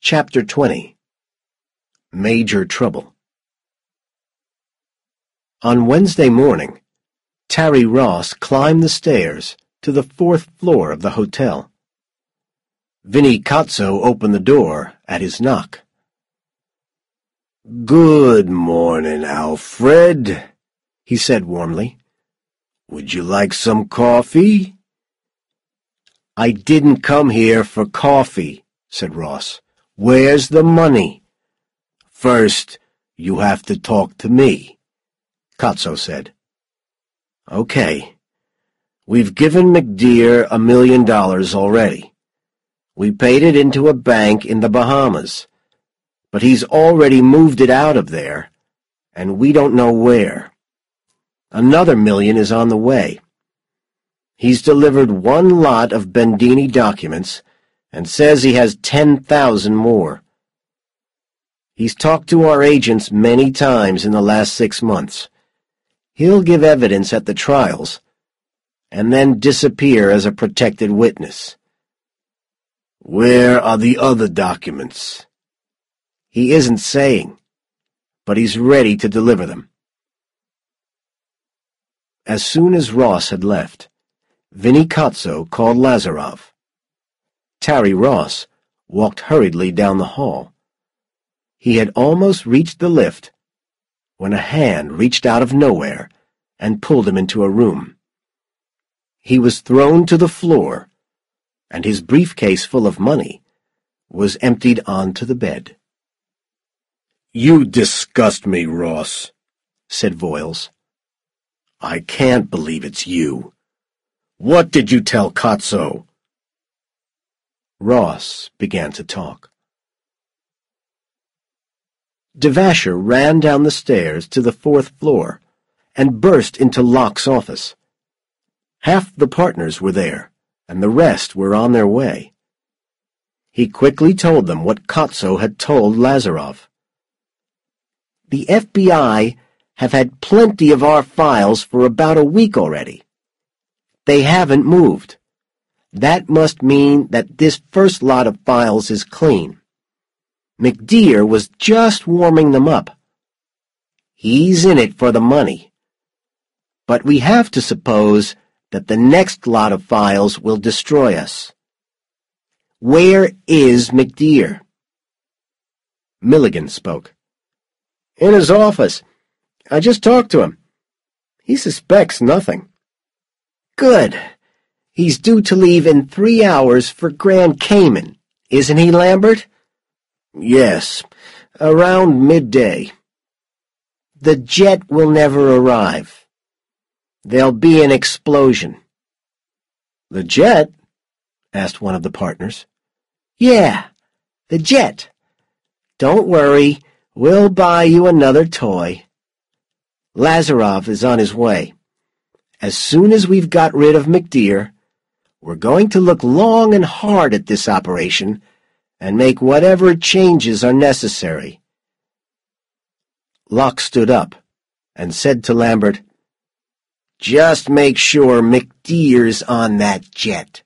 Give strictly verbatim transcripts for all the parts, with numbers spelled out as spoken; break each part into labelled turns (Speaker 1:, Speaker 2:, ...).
Speaker 1: Chapter twenty. Major Trouble. On Wednesday morning, Terry Ross climbed the stairs to the fourth floor of the hotel. Vinnie Cozzo opened the door at his knock.
Speaker 2: "Good morning, Alfred," he said warmly. "Would you like some coffee?"
Speaker 1: "I didn't come here for coffee," said Ross.
Speaker 2: "Where's the money?" "First, you have to talk to me," Cozzo said.
Speaker 1: "Okay.
Speaker 2: We've given McDear a million dollars already. We paid it into a bank in the Bahamas, but he's already moved it out of there, and we don't know where. Another million is on the way. He's delivered one lot of Bendini documents and says he has ten thousand more. He's talked to our agents many times in the last six months. He'll give evidence at the trials, and then disappear as a protected witness."
Speaker 1: "Where are the other documents?"
Speaker 2: "He isn't saying, but he's ready to deliver them." As soon as Ross had left, Vinnie Cozzo called Lazarov. Terry Ross walked hurriedly down the hall. He had almost reached the lift when a hand reached out of nowhere and pulled him into a room. He was thrown to the floor, and his briefcase full of money was emptied onto the bed.
Speaker 1: "You disgust me, Ross," said Voiles.
Speaker 2: "I can't believe it's you.
Speaker 1: What did you tell Cozzo?"
Speaker 2: Ross began to talk. Devasher ran down the stairs to the fourth floor and burst into Locke's office. Half the partners were there, and the rest were on their way. He quickly told them what Cozzo had told Lazarov. "The F B I have had plenty of our files for about a week already. They haven't moved. That must mean that this first lot of files is clean. McDear was just warming them up. He's in it for the money. But we have to suppose that the next lot of files will destroy us. Where is McDear?" Milligan spoke.
Speaker 1: "In his office. I just talked to him. He suspects nothing."
Speaker 2: "Good. He's due to leave in three hours for Grand Cayman, isn't he, Lambert?"
Speaker 1: "Yes, around midday."
Speaker 2: "The jet will never arrive. There'll be an explosion."
Speaker 1: "The jet?"
Speaker 2: asked one of the partners. "Yeah, the jet. Don't worry, we'll buy you another toy. Lazarov is on his way. As soon as we've got rid of McDear, we're going to look long and hard at this operation and make whatever changes are necessary." Locke stood up and said to Lambert, "Just make sure McDear's on that jet."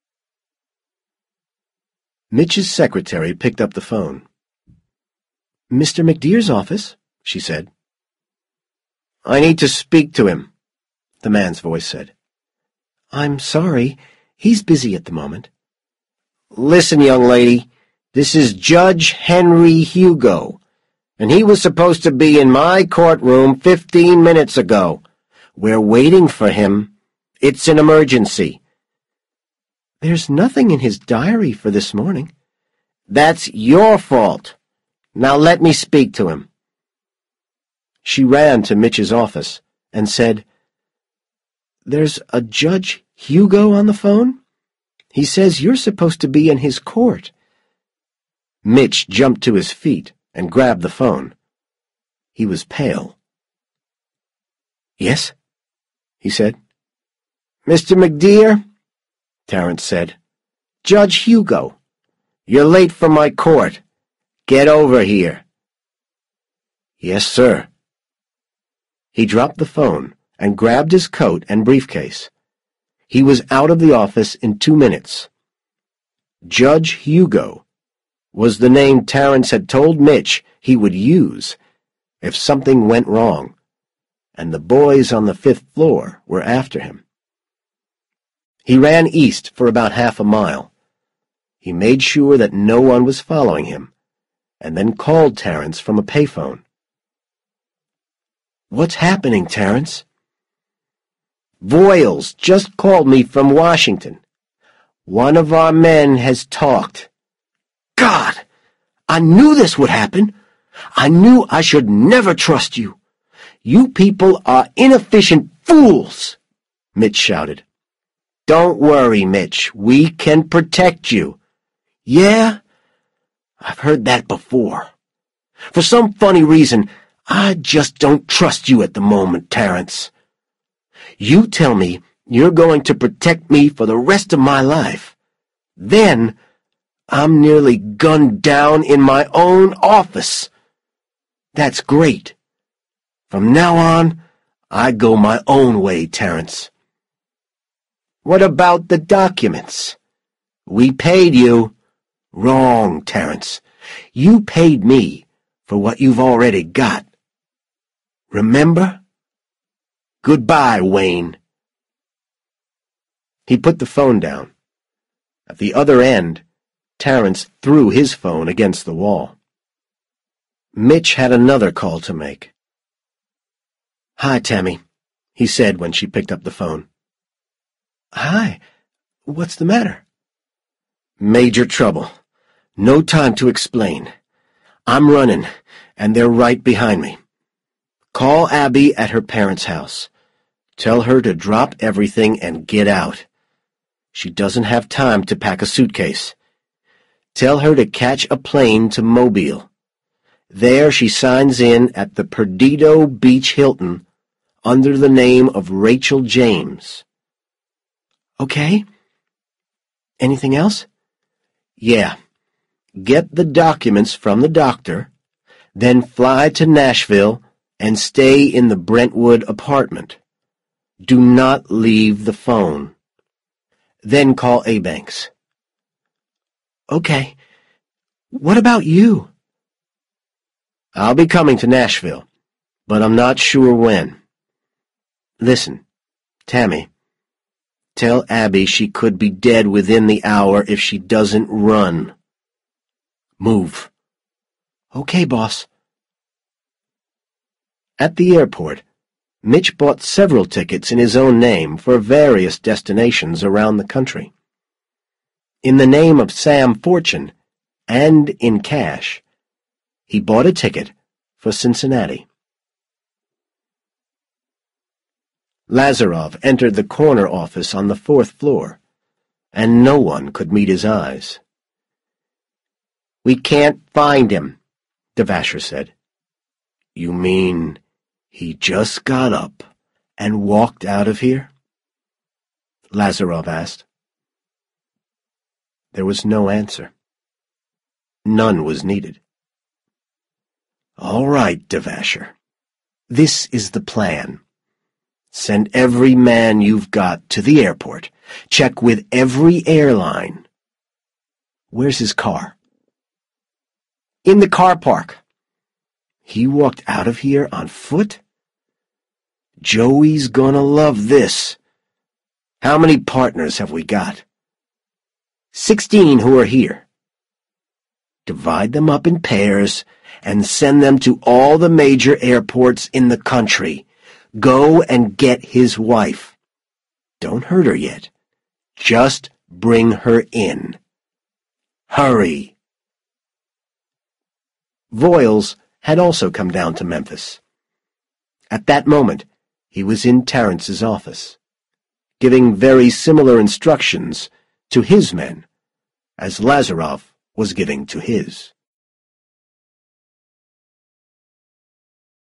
Speaker 2: Mitch's secretary picked up the phone. "Mister McDear's office," she said.
Speaker 1: "I need to speak to him," the man's voice said.
Speaker 2: "I'm sorry. He's busy at the moment."
Speaker 1: "Listen, young lady, this is Judge Henry Hugo, and he was supposed to be in my courtroom fifteen minutes ago. We're waiting for him. It's an emergency."
Speaker 2: "There's nothing in his diary for this morning."
Speaker 1: "That's your fault. Now let me speak to him."
Speaker 2: She ran to Mitch's office and said, "There's a Judge Hugo on the phone? He says you're supposed to be in his court." Mitch jumped to his feet and grabbed the phone. He was pale. "Yes?" he said.
Speaker 1: "Mister McDear?"
Speaker 2: Terrence said.
Speaker 1: "Judge Hugo. You're late for my court. Get over here."
Speaker 2: "Yes, sir." He dropped the phone and grabbed his coat and briefcase. He was out of the office in two minutes. Judge Hugo
Speaker 1: was the name Terrence had told Mitch he would use if something went wrong, and the boys on the fifth floor were after him. He ran east for about half a mile. He made sure that no one was following him, and then called Terrence from a payphone. "What's happening, Terrence?" "Voiles just called me from Washington. One of our men has talked." "God! I knew this would happen. I knew I should never trust you. You people are inefficient fools," Mitch shouted. "Don't worry, Mitch. We can protect you." "Yeah? I've heard that before. For some funny reason, I just don't trust you at the moment, Terrence. You tell me you're going to protect me for the rest of my life. Then I'm nearly gunned down in my own office. That's great. From now on, I go my own way, Terrence." "What about the documents?" "We paid you." "Wrong, Terrence. You paid me for what you've already got. Remember? Goodbye, Wayne." He put the phone down. At the other end, Terrence threw his phone against the wall. Mitch had another call to make. "Hi, Tammy," he said when she picked up the phone. "Hi. What's the matter?" "Major trouble. No time to explain. I'm running, and they're right behind me. Call Abby at her parents' house. Tell her to drop everything and get out. She doesn't have time to pack a suitcase. Tell her to catch a plane to Mobile. There she signs in at the Perdido Beach Hilton under the name of Rachel James." "Okay. Anything else?" "Yeah. Get the documents from the doctor, then fly to Nashville and stay in the Brentwood apartment. Do not leave the phone. Then call Abanks." "Okay. What about you?" "I'll be coming to Nashville, but I'm not sure when. Listen, Tammy, tell Abby she could be dead within the hour if she doesn't run. Move." "Okay, boss." At the airport, Mitch bought several tickets in his own name for various destinations around the country. In the name of Sam Fortune, and in cash, he bought a ticket for Cincinnati. Lazarov entered the corner office on the fourth floor, and no one could meet his eyes. "We can't find him," Devasher said. "You mean he just got up and walked out of here?" Lazarov asked. There was no answer. None was needed. "All right, Devasher. This is the plan. Send every man you've got to the airport. Check with every airline." "Where's his car?" "In the car park." "He walked out of here on foot?" "Joey's gonna love this. How many partners have we got?" Sixteen who are here." "Divide them up in pairs and send them to all the major airports in the country. Go and get his wife. Don't hurt her yet. Just bring her in. Hurry." Voiles had also come down to Memphis. At that moment, he was in Terrence's office, giving very similar instructions to his men as Lazarov was giving to his.